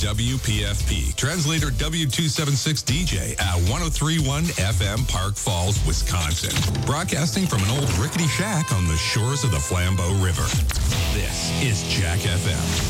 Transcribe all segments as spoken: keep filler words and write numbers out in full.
W P F P, translator W two seventy-six D J at one oh three point one F M, Park Falls, Wisconsin. Broadcasting from an old rickety shack on the shores of the Flambeau River. This is Jack F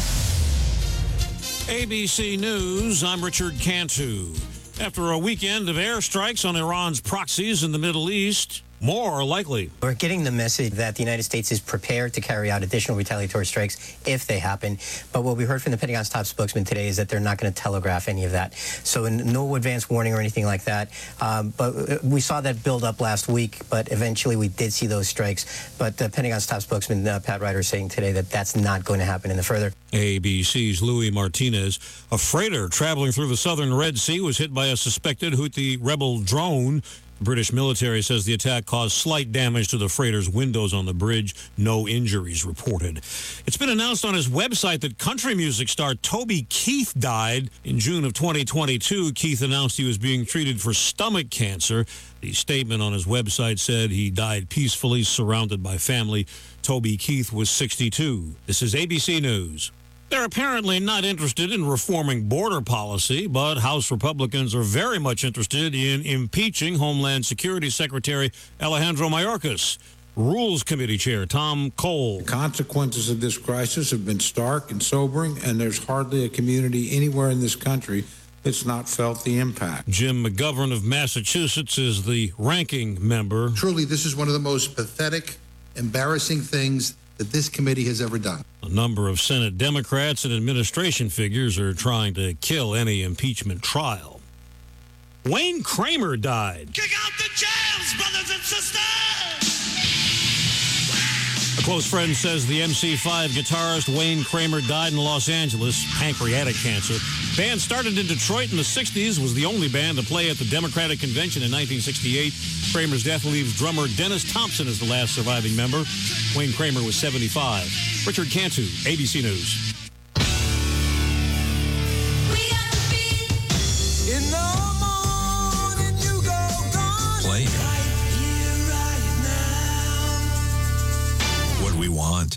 M. A B C News, I'm Richard Cantu. After a weekend of airstrikes on Iran's proxies in the Middle East, more are likely. We're getting the message that the United States is prepared to carry out additional retaliatory strikes if they happen. But what we heard from the Pentagon's top spokesman today is that they're not going to telegraph any of that. So no advance warning or anything like that. Um, but we saw that build up last week, but eventually we did see those strikes. But the Pentagon's top spokesman, uh, Pat Ryder, is saying today that that's not going to happen in the further. A B C's Louis Martinez. A freighter traveling through the southern Red Sea was hit by a suspected Houthi rebel drone. The British military says the attack caused slight damage to the freighter's windows on the bridge. No injuries reported. It's been announced on his website that country music star Toby Keith died. In June of twenty twenty-two, Keith announced he was being treated for stomach cancer. The statement on his website said he died peacefully, surrounded by family. Toby Keith was sixty-two. This is A B C News. They're apparently not interested in reforming border policy, but House Republicans are very much interested in impeaching Homeland Security Secretary Alejandro Mayorkas. Rules Committee Chair Tom Cole. The consequences of this crisis have been stark and sobering, and there's hardly a community anywhere in this country that's not felt the impact. Jim McGovern of Massachusetts is the ranking member. Truly, this is one of the most pathetic, embarrassing things that this committee has ever done. A number of Senate Democrats and administration figures are trying to kill any impeachment trial. Wayne Kramer died. Kick out the jails, brothers and sisters! A close friend says the M C five guitarist Wayne Kramer died in Los Angeles, pancreatic cancer. Band started in Detroit in the sixties, was the only band to play at the Democratic Convention in nineteen sixty-eight. Kramer's death leaves drummer Dennis Thompson as the last surviving member. Wayne Kramer was seventy-five. Richard Cantu, A B C News. Play what we want.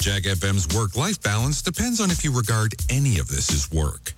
Jack F M's work-life balance depends on if you regard any of this as work.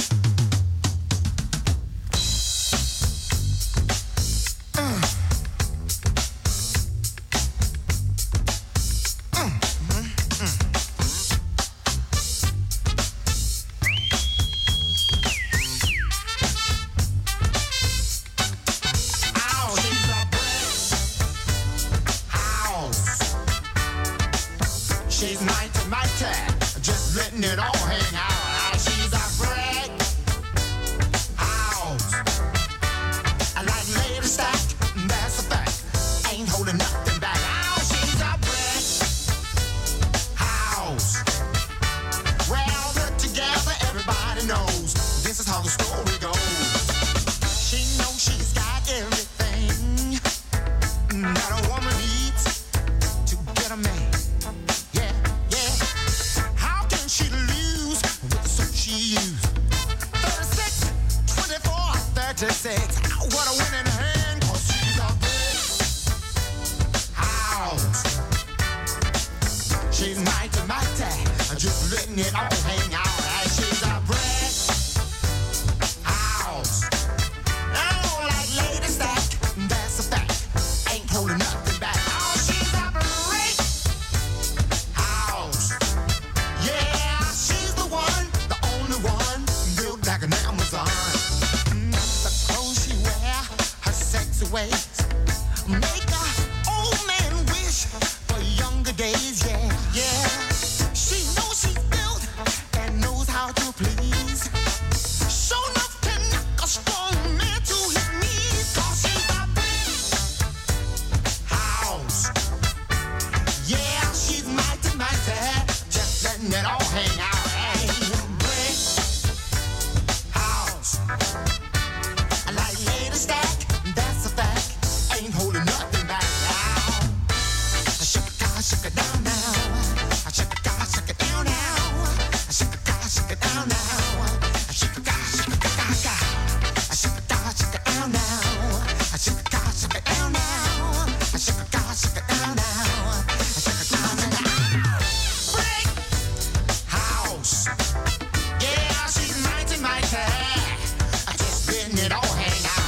She's mighty, mighty, just letting it all hang out. She's a brick house. I like lady stack, that's a fact. Ain't holding nothing back. Oh, she's a brick house. Well, put together, everybody knows this is how the story goes. She knows she's got everything that a woman needs to get a man. thirty-six, what a winning hand, 'cause she's a brick house. She's mighty, mighty, just letting it all hang out. She's a brick house. Oh, like lady stack, that's a fact. Ain't holding nothing back. Oh, she's a brick house. Yeah, she's the one, the only one, built like an Amazon. Ways make a old man wish for younger days. Yeah, yeah. She knows she's built and knows how to please. Show enough can knock a strong man to his knees. 'Cause she's a brick house. Yeah, she's mighty, mighty, just letting it all hang out. Hey, brick house. I like lady stack. That's a fact. Ain't holding nothing back now. I shake it down, shake it down now. I shake it down, shake it down now. I shake it down, shake it down now. I shake it down, shake it down, down. I shake it down, shake it down now. I shake it down, shake it down now. I shake it down, shake it down now. I shake it down, shake it down. Brick house. Yeah, she's mighty, mighty. I just letting it all hang out.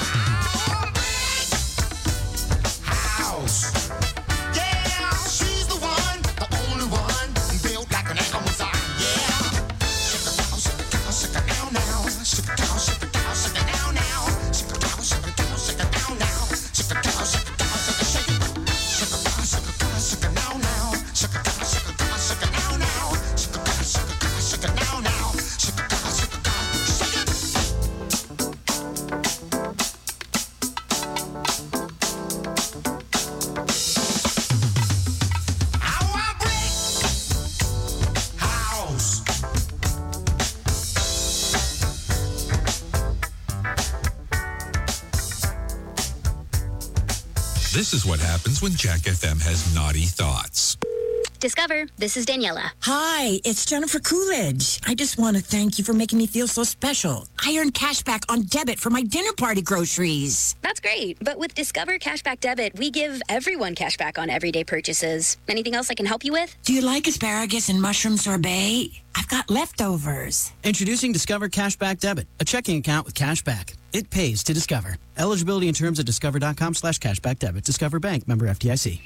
Yeah, she's the one, the only one, built like an Amazon. Yeah, shake it down, shake it down, shake it down now. Shake it down, shake it down, shake it down now. Shake it down, shake it down, shake it down now. Shake it down, shake it down, shake it, shake it. Shake it down, shake it down, shake it down now. Shake it down, shake it down, shake it down now. Shake it down, shake it down, shake it down now. Shake it down, shake it down, shake it. This is what happens when Jack F M has naughty thoughts. Discover, this is Daniela. Hi, it's Jennifer Coolidge. I just want to thank you for making me feel so special. I earned cash back on debit for my dinner party groceries. That's great. But with Discover Cashback Debit, we give everyone cash back on everyday purchases. Anything else I can help you with? Do you like asparagus and mushroom sorbet? I've got leftovers. Introducing Discover Cashback Debit, a checking account with cash back. It pays to Discover. Eligibility and terms at discover.com slash cashback debit. Discover Bank, member F D I C.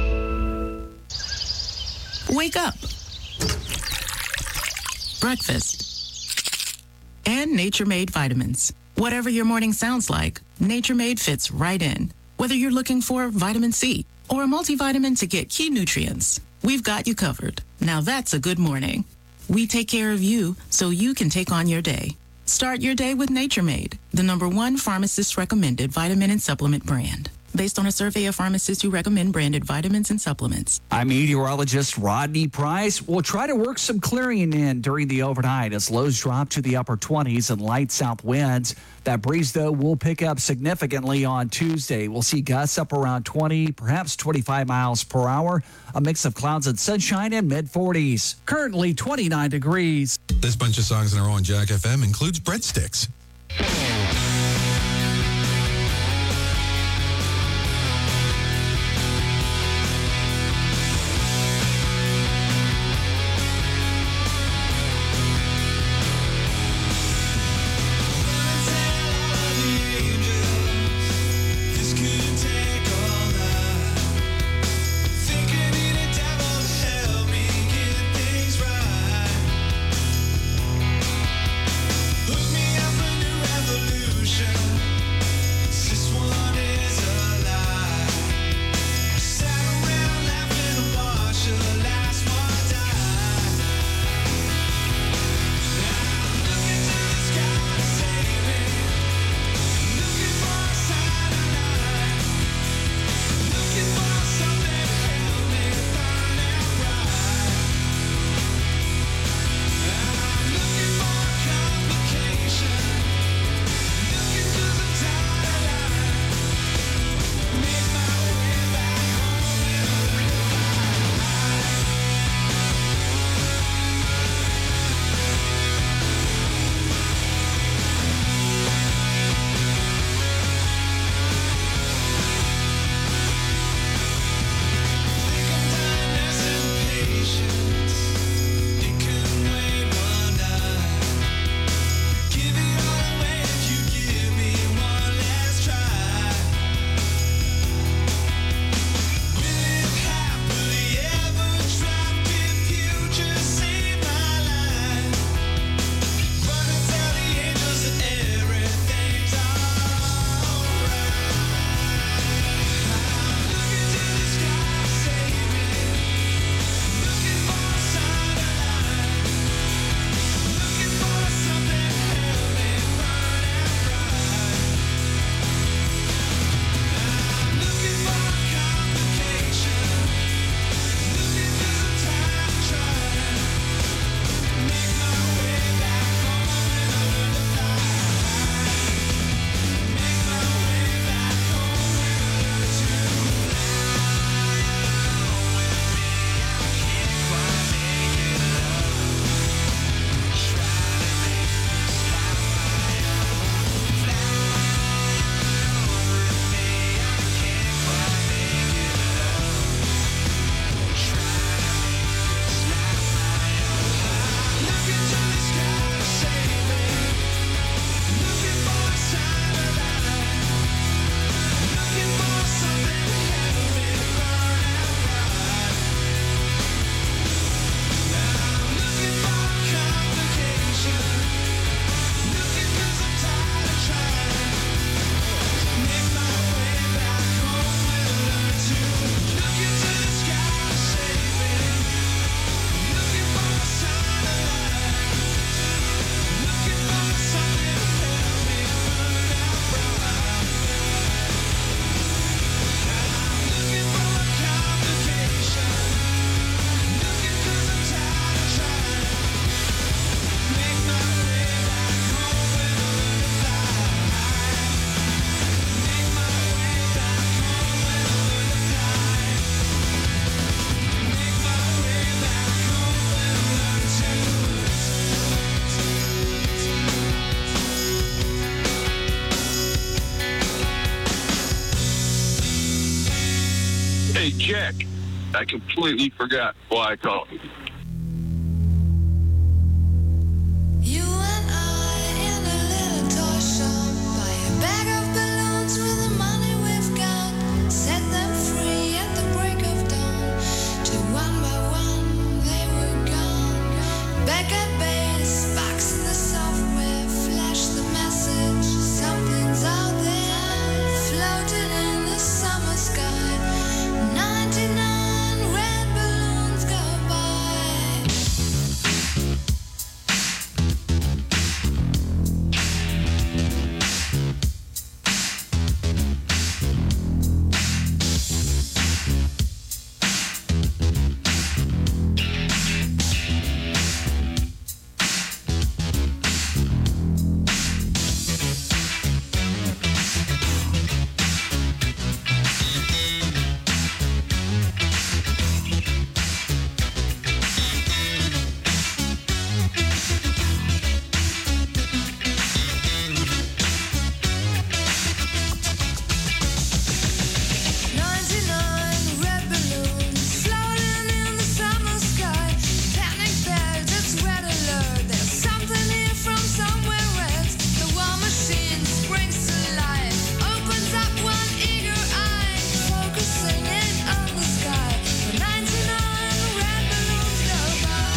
Wake up. Breakfast. And Nature Made vitamins. Whatever your morning sounds like, Nature Made fits right in. Whether you're looking for vitamin C or a multivitamin to get key nutrients, we've got you covered. Now that's a good morning. We take care of you so you can take on your day. Start your day with Nature Made, the number one pharmacist-recommended vitamin and supplement brand. Based on a survey of pharmacists who recommend branded vitamins and supplements. I'm meteorologist Rodney Price. We'll try to work some clearing in during the overnight as lows drop to the upper twenties and light south winds. That breeze, though, will pick up significantly on Tuesday. We'll see gusts up around twenty, perhaps twenty-five miles per hour. A mix of clouds and sunshine in mid forties. Currently twenty-nine degrees. This bunch of songs in a row on Jack F M includes breadsticks. Hey, Jack, I completely forgot why I called. You and I in a little toy shop, buy a bag of balloons with the money we've got, set them free at the break of dawn, till one by one they were gone. Back at base, box in the software, flash the message, something's out there, floating in the summer sky, ninety-nine red balloons go by. ninety-nine red balloons floating in the summer sky. Panic bells, it's red alert. There's something here from somewhere else. The war machine springs to life, opens up one eager eye, focusing in on the sky. ninety-nine red balloons go by.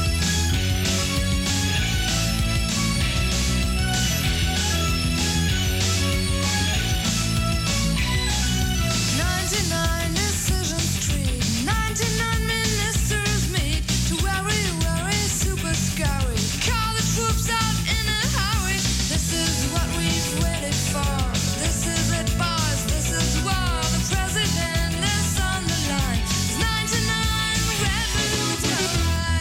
ninety-nine decisions tree, ninety-nine ministers meet to worry, worry, super scurry. Call the troops out in a hurry. This is what we've waited for. This is it, boys. This is war. The president is on the line. ninety-nine red balloons go by.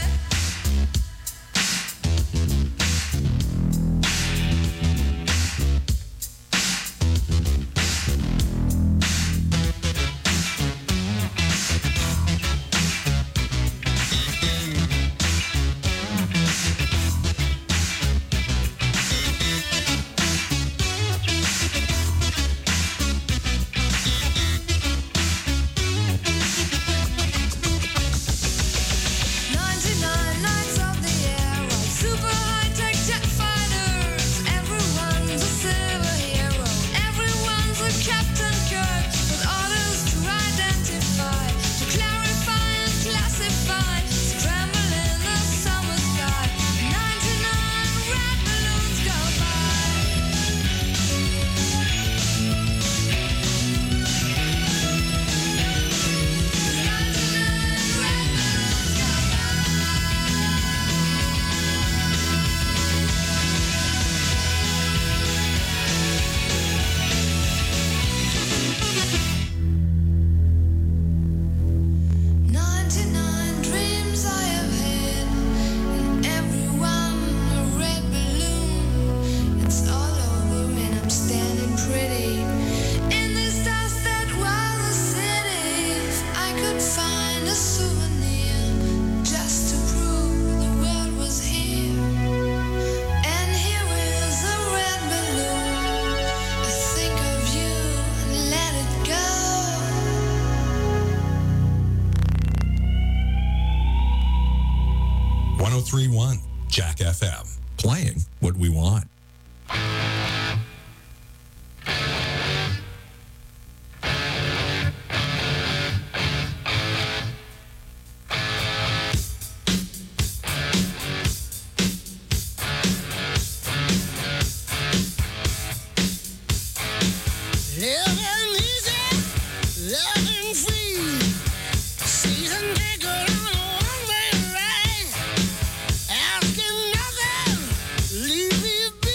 ninety-nine nights of the air, all super high-tech jet fighters. Everyone's a silver hero. Everyone's a Captain Kirk with orders to identify, to clarify and classify. Scramble in the summer sky. ninety-nine red balloons go by. ninety-nine dreams I have had, and every one a red balloon. It's all over and I'm standing pretty in this dust that was the city. If I could find a souvenir just to prove the world was here, and here is a red balloon. I think of you and let it go. one oh three point one Jack F M. Playing what we want. Living easy, loving free. Season ticket on a one-way ride. Asking nothing, leave me be.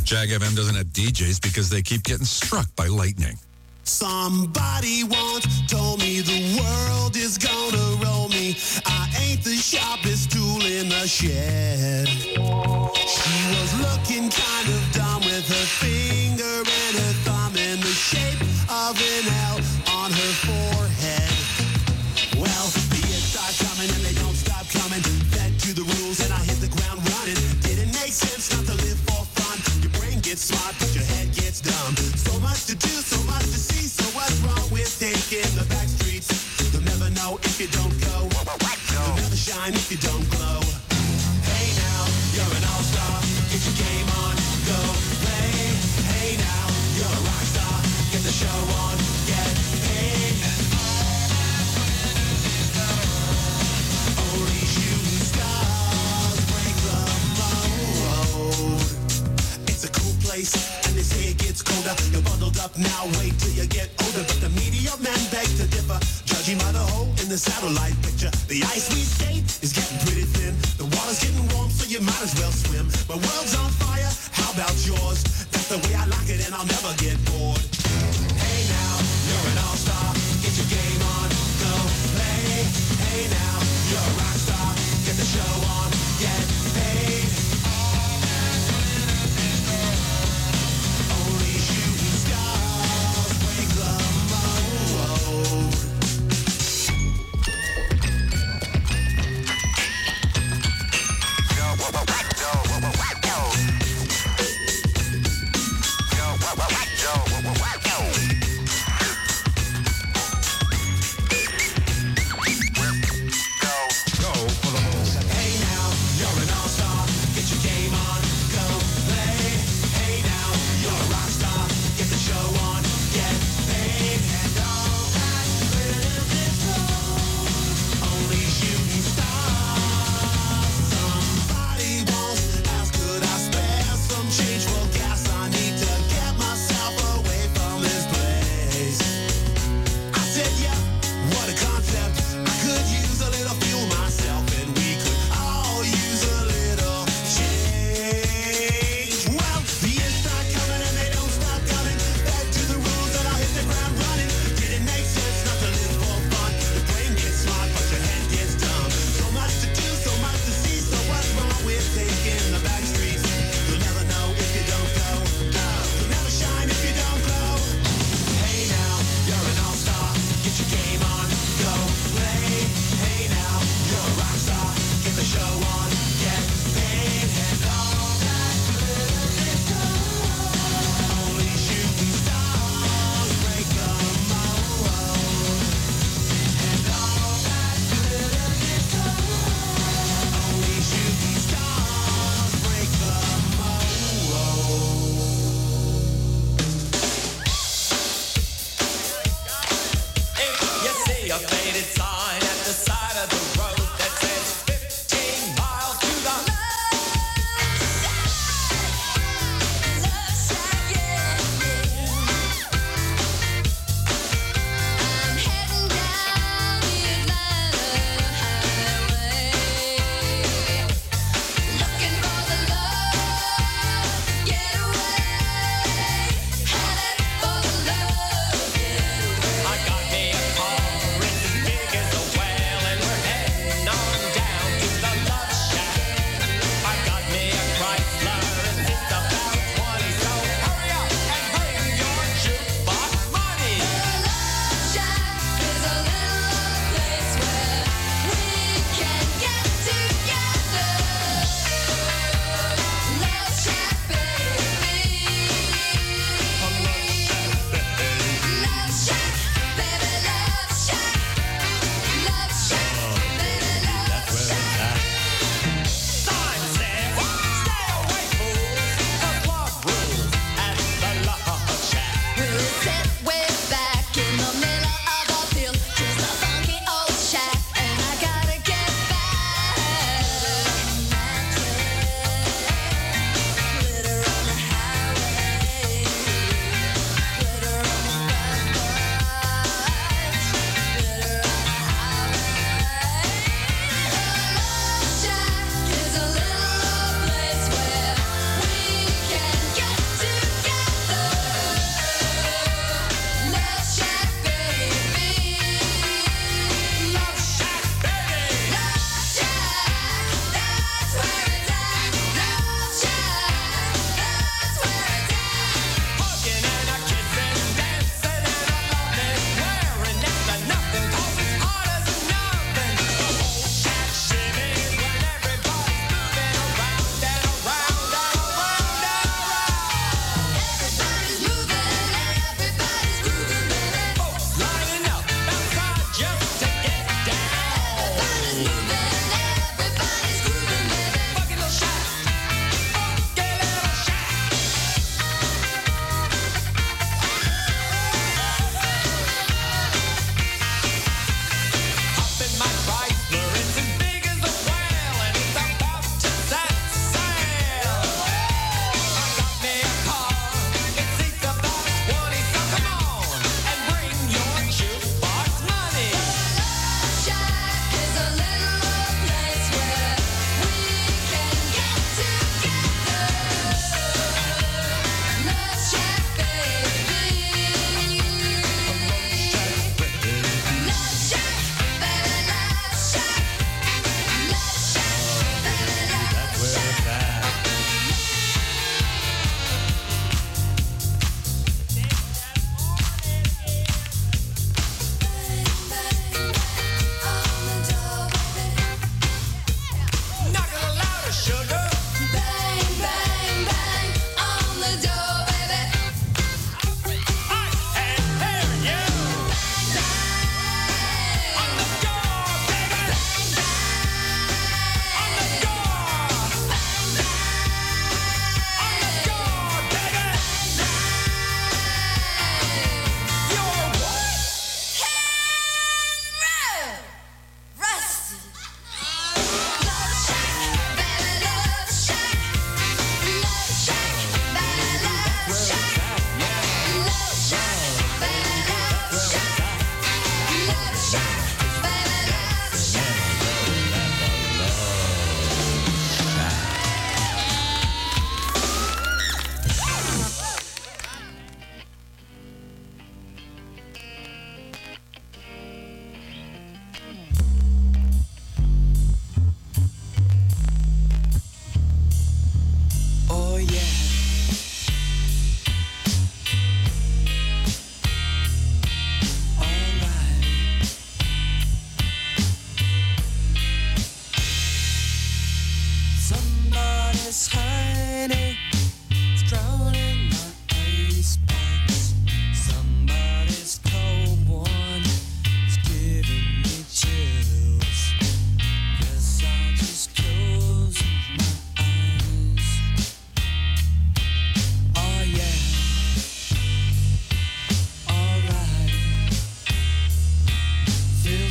Jag F M doesn't have D Js because they keep getting struck by lightning. Somebody once told me the world is gonna roll me. I ain't the sharpest tool in the shed. She was looking kind of dumb with her finger and her thumb in the shape of an L on her forehead. Well, the years start coming and they don't stop coming. Fed to the rules and I hit the ground running. Didn't make sense not to live for fun. Your brain gets smart but your head gets dumb. So much to do, so much to see. So what's wrong with taking the back streets? You'll never know if you don't go. You'll never shine if you don't glow. Hey now, you're an all-star. Get your game on, go play. Hey now, you're a rock star. Get the show on, get paid. Only shooting stars break the mold. It's a cool place, and they say it gets colder. You're bundled up now, wait till you get older. But the media men beg to differ, judging by the hole in the satellite picture. The ice we skate is getting pretty thin. The water's getting warm, so you might as well swim. My world's on fire, how about yours? That's the way I like it, and I'll never get bored. Hey now, you're an all-star. Get your game on, go play. Hey now, you're a rock star. Get the show on, get paid. Only shooting stars break the mold. Yo,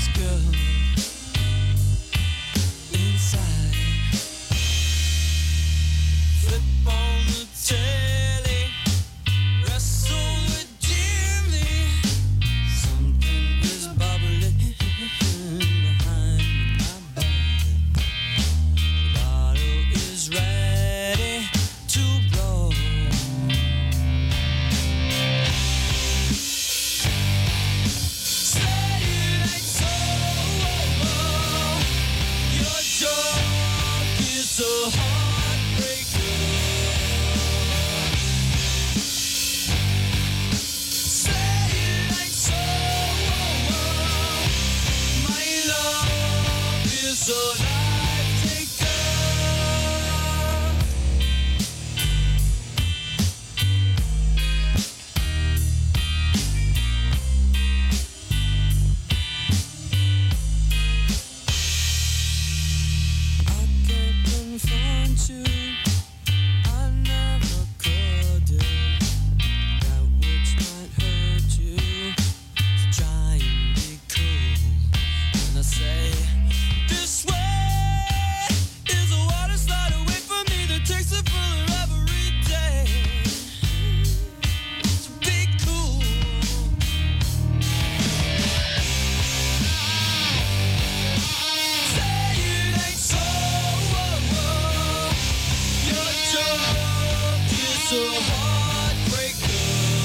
this girl inside. Flip on the telly, wrestle with Jimmy. Something is bubbling behind my back. The bottle is ready to blow. Say it ain't so. Your joke is a heartbreaker. Say it ain't so. My love is a life taker. I can't confront you. I never could do that which might hurt you. So try and be cool. And I say, this way is a water slide away from me that takes it fuller every day. So be cool. Say it ain't so. Your joke is a heartbreaker.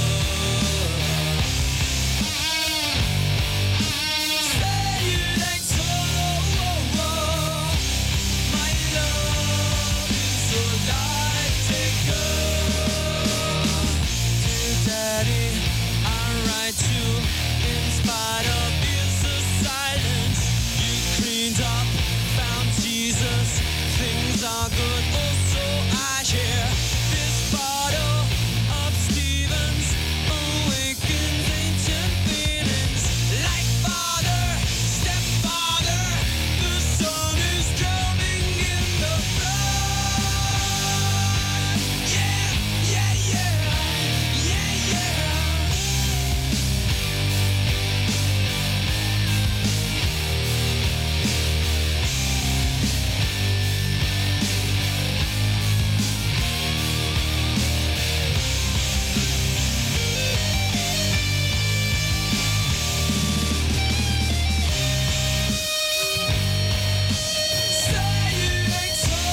Say it ain't so. My love is a life taker. Dear Daddy, I write you in spite of his silence. You cleaned up, found Jesus. Things are good, also I hear. This bottle of Stevens awakens ancient feelings. Like father, stepfather, the sun is drowning in the blood. Yeah, yeah, yeah, yeah, yeah. Say it ain't so.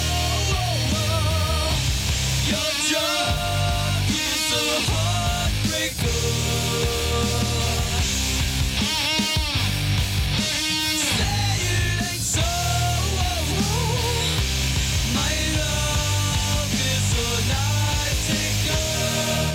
Your joke is a heartbreaker. Say it ain't so. My love is a life taker.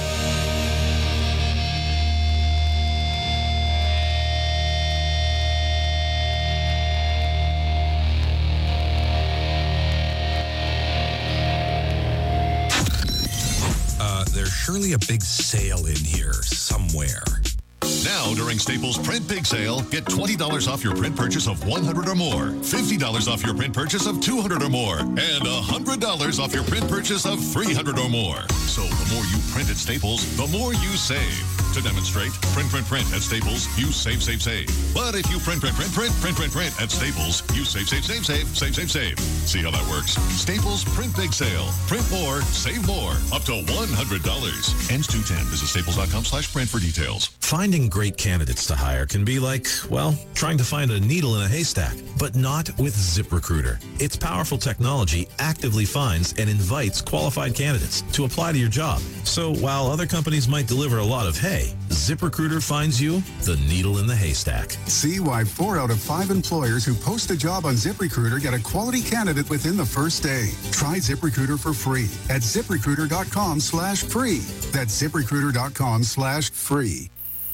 Uh, there's surely a big sale in here somewhere. Now, during Staples Print Big Sale, get twenty dollars off your print purchase of one hundred or more, fifty dollars off your print purchase of two hundred or more, and one hundred dollars off your print purchase of three hundred or more. So the more you print at Staples, the more you save. To demonstrate, print, print, print at Staples, you save, save, save. But if you print, print, print, print, print, print, print at Staples, you save, save, save, save, save, save, save. See how that works? Staples Print Big Sale. Print more, save more. Up to one hundred dollars. Ends two ten. Visit staples.com slash print for details. Finding great candidates to hire can be like, well, trying to find a needle in a haystack, but not with ZipRecruiter. Its powerful technology actively finds and invites qualified candidates to apply to your job. So while other companies might deliver a lot of hay, ZipRecruiter finds you the needle in the haystack. See why four out of five employers who post a job on ZipRecruiter get a quality candidate within the first day. Try ZipRecruiter for free at ZipRecruiter.com slash free. That's ZipRecruiter.com slash free.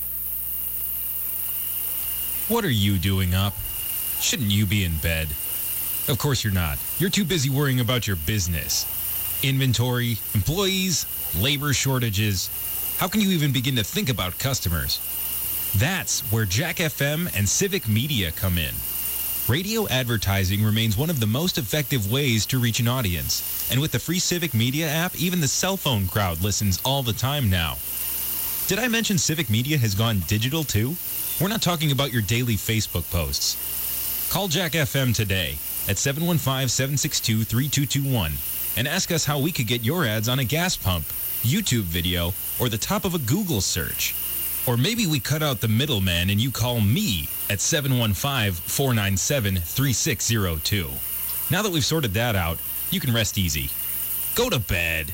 What are you doing up? Shouldn't you be in bed? Of course you're not. You're too busy worrying about your business. Inventory, employees, labor shortages. How can you even begin to think about customers? That's where Jack F M and Civic Media come in. Radio advertising remains one of the most effective ways to reach an audience. And with the free Civic Media app, even the cell phone crowd listens all the time now. Did I mention Civic Media has gone digital too? We're not talking about your daily Facebook posts. Call Jack F M today at seven one five, seven six two, three two two one and ask us how we could get your ads on a gas pump, YouTube video, or the top of a Google search. Or maybe we cut out the middleman and you call me at seven one five, four nine seven, three six zero two. Now that we've sorted that out, you can rest easy. Go to bed.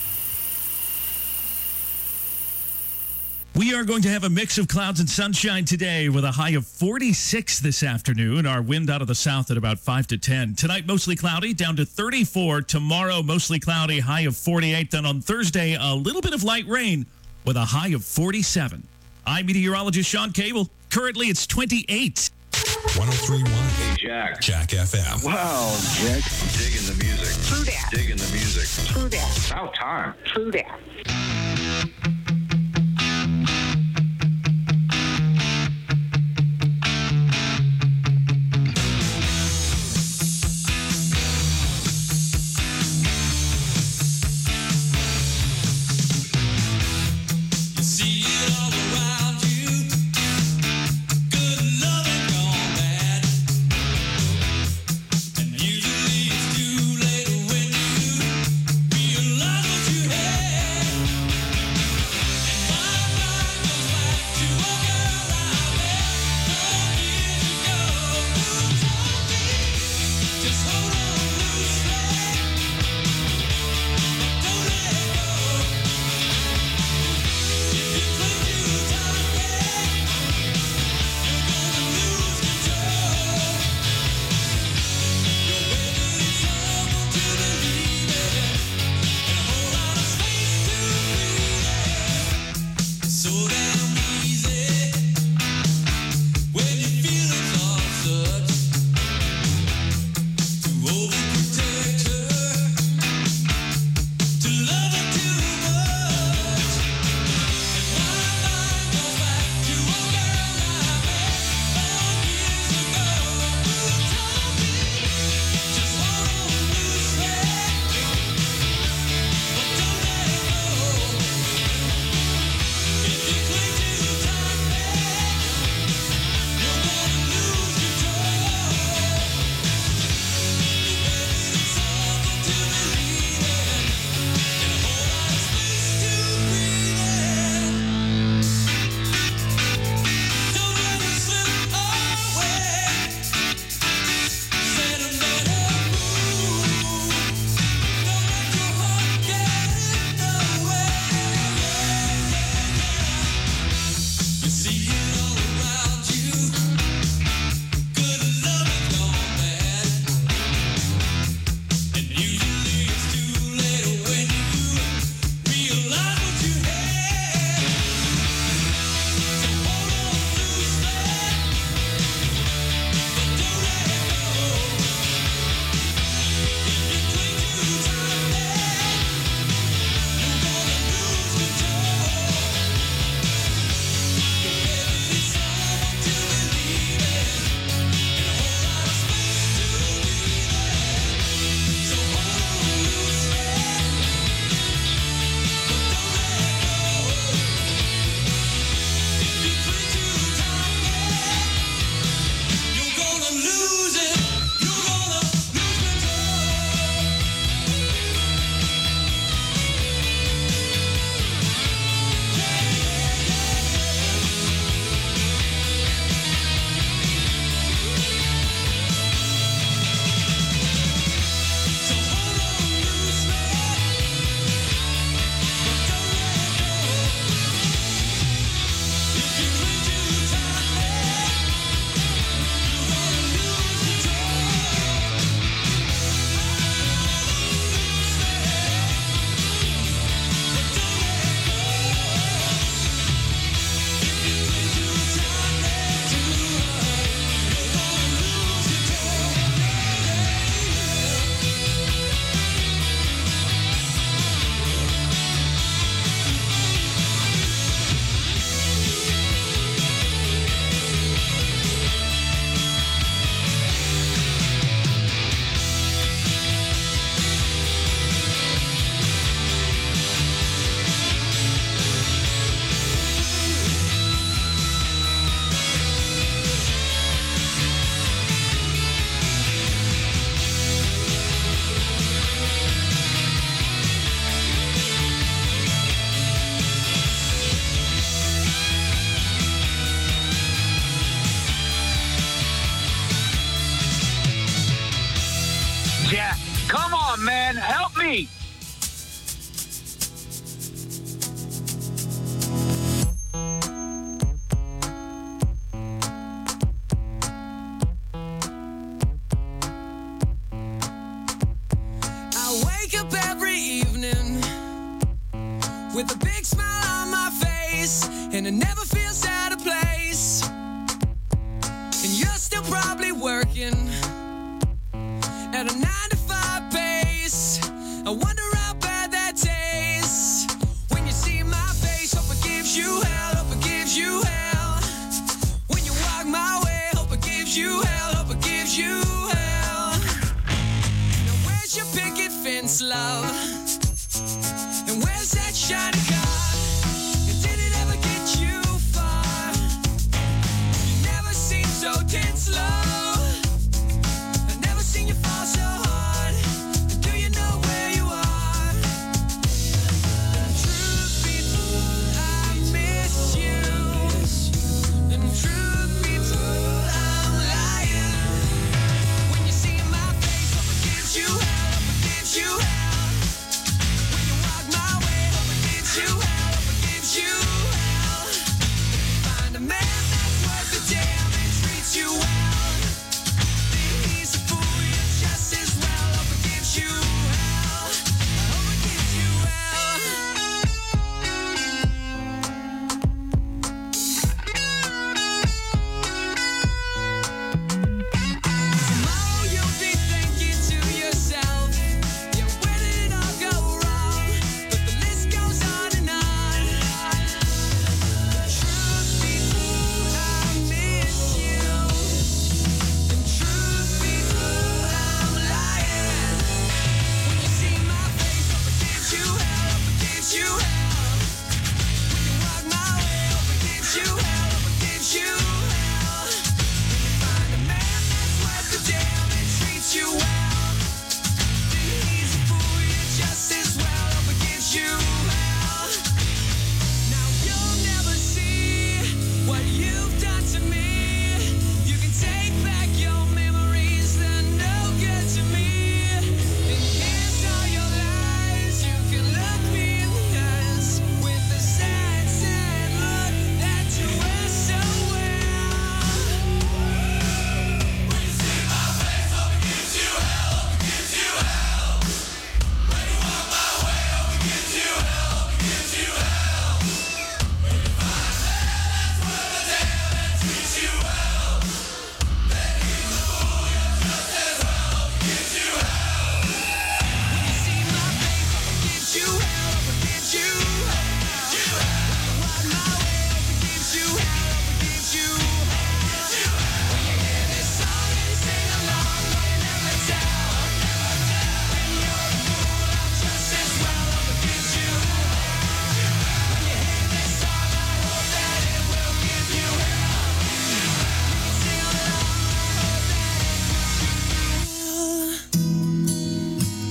We are going to have a mix of clouds and sunshine today with a high of forty-six this afternoon. Our wind out of the south at about five to ten. Tonight, mostly cloudy, down to thirty-four. Tomorrow, mostly cloudy, high of forty-eight. Then on Thursday, a little bit of light rain with a high of forty-seven. I'm meteorologist Sean Cable. Currently, it's twenty-eight. one oh three point one. Hey, Jack. Jack F M. Wow, Jack. I'm digging the music. True that. Digging the music. True that. About time. True that. Usually it's too late when you realize what you had. man. Help me. I wake up every evening with a big smile on my face, and it never feels out of place. And you're still probably working at a nine to five pace. I wonder how bad that tastes when you see my face. Hope it gives you hell, hope it gives you hell. When you walk my way, hope it gives you hell, hope it gives you hell. Now where's your picket fence, love? And where's that shiny car? And did it ever get you far? You never seem so tense, love. I've never seen you fall so hard. Do you know where you are? Truth be told, I miss you. And truth be told, I'm lying. When you see my face, hope it gives you hell, hope it gives you hell. When you walk my way, hope it gives you hell, hope it gives you hell. Find a man that's worth the damn and treats you well. He's a fool, you just as well. Hope it gives you hell. I hope it gives you hell. Tomorrow you'll be thinking to yourself, yeah, where did it all go wrong? But the list goes on and on. Truth be told, I miss you. And truth be told, I'm lying. When you see my face, hope it gives you hell, hope it gives you hell. When you walk my way, hope it gives you hell, hope it gives you hell. When you find a man that's worth the damn and treats you well, then he's a fool, you just as well. Hope it gives you hell. Now you'll never see what you've done to me. You can take back your memories, they're no good to me. And here's all your lies. You can look me in the eyes with the sad, sad look that you wear so well. When you see my face, hope it gives you hell, hope it gives you hell. When you walk my way, hope it gives you hell, hope it gives you hell. When you find a man that's worth the damn and treats you well, then he's a fool, you're just as well. Hope it gives you hell. When you see my face, hope it gives you hell, hope it gives you hell. When you walk my way, hope it gives you hell, hope it gives you hell. When you hear this song and sing along, but you never tell. When you're a fool, I'm just as well. Hope it gives you hell. When you hear this song, I hope that it will give you hell. When you sing along, I hope that it gives you hell.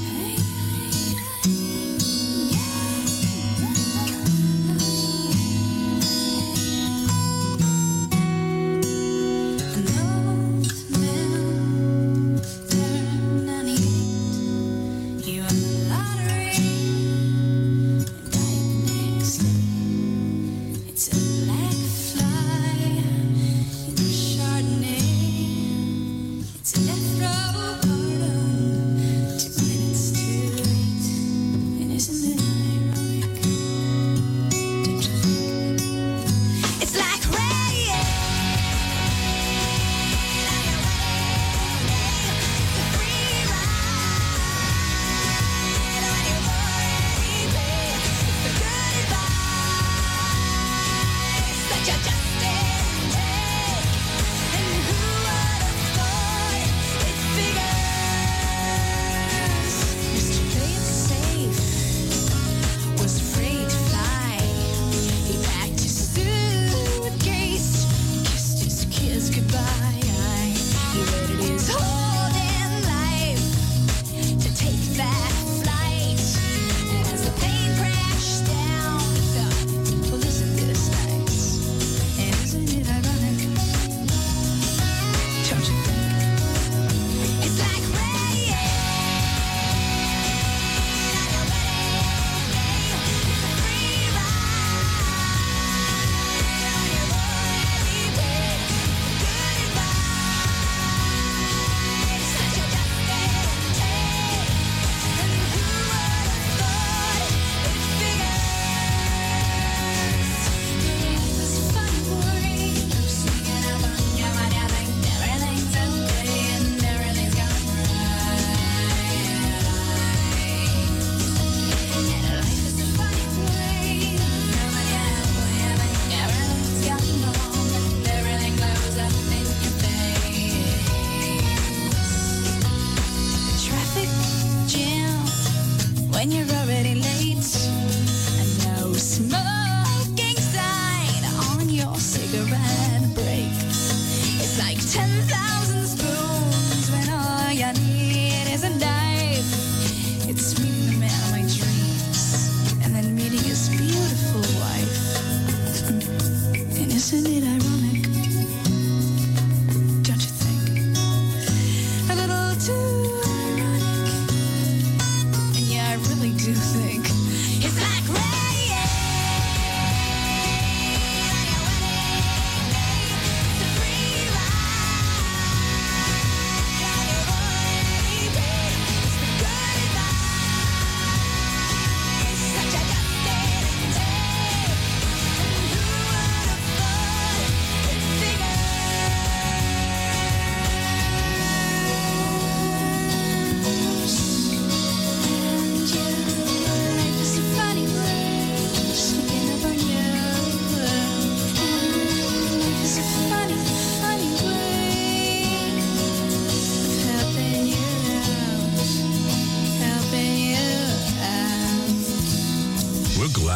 You won the lottery, and died next day. It's a black fly in the Chardonnay. It's a death row pardon, two minutes too late. And isn't it ironic? Don't you think? It's like rain. Such a just in take. And who would have thought it figures? Used to play it safe, was afraid to fly. He packed his suitcase, kissed his kids goodbye. He waited his whole damn life to take that flight. And as the plane crashed down, he thought, well, isn't this nice? And isn't it ironic? Don't you think? It's like rain.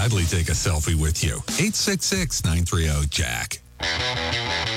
gladly take a selfie with you. eight six six, nine three zero, Jack.